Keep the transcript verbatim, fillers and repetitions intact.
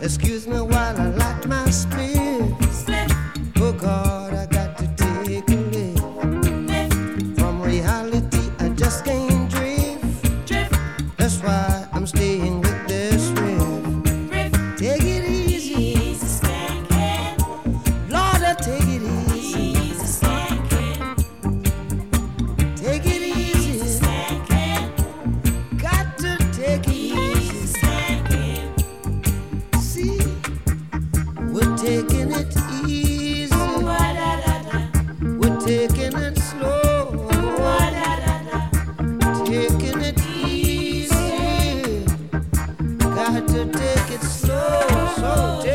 Excuse me while I light my spirit. Oh God, I got to take a lift. From reality, I just can't drift. That's why I'm staying with this riff. Take it easy, Lord, I take it easy. Take it easy, got to take it easy. See, we're taking it easy, we're taking it slow, taking it easy, got to take it slow, so